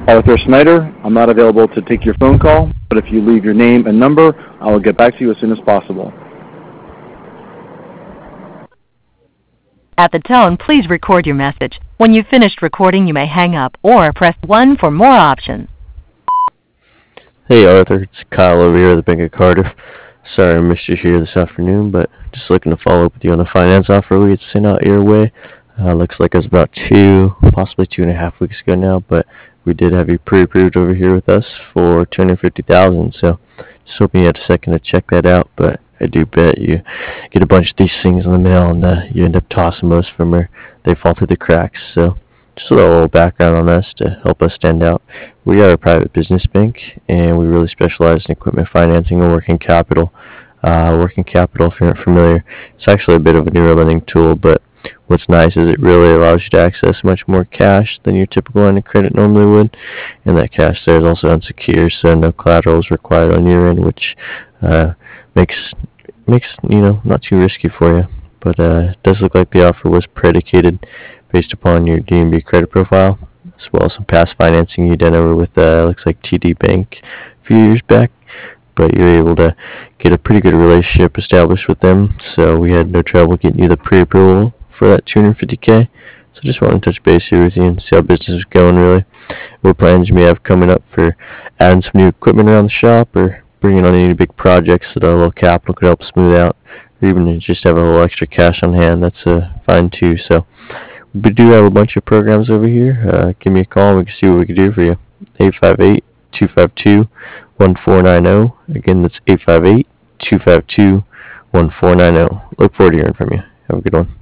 Arthur Snyder. I'm not available to take your phone call, but if you leave your name and number, I will get back to you as soon as possible. At the tone, please record your message. When you've finished recording, you may hang up or press 1 for more options. Hey Arthur, it's Kyle over here at the Bank of Cardiff. Sorry I missed you here this afternoon, but just looking to follow up with you on a finance offer we had sent out your way. Looks like it was about possibly 2.5 weeks ago now, but we did have you pre-approved over here with us for $250,000. So just hoping you had a second to check that out. But I do bet you get a bunch of these things in the mail and you end up tossing most of them or they fall through the cracks. So just a little background on us to help us stand out. We are a private business bank, and we really specialize in equipment financing and working capital. Working capital, if you're not familiar, it's actually a bit of a newer lending tool, but what's nice is it really allows you to access much more cash than your typical line of credit normally would, and that cash there is also unsecured, so no collateral is required on your end, which makes not too risky for you. But it does look like the offer was predicated based upon your DNB credit profile, as well as some past financing you did over with looks like TD Bank a few years back. But you were able to get a pretty good relationship established with them, so we had no trouble getting you the pre-approval for that $250K. So just wanted to touch base here with you and see how business is going, really. What plans you may have coming up for adding some new equipment around the shop, or bringing on any big projects that a little capital could help smooth out, or even just have a little extra cash on hand. That's fine too. So we do have a bunch of programs over here. Give me a call and we can see what we can do for you. 858-252-1490. Again, that's 858-252-1490. Look forward to hearing from you. Have a good one.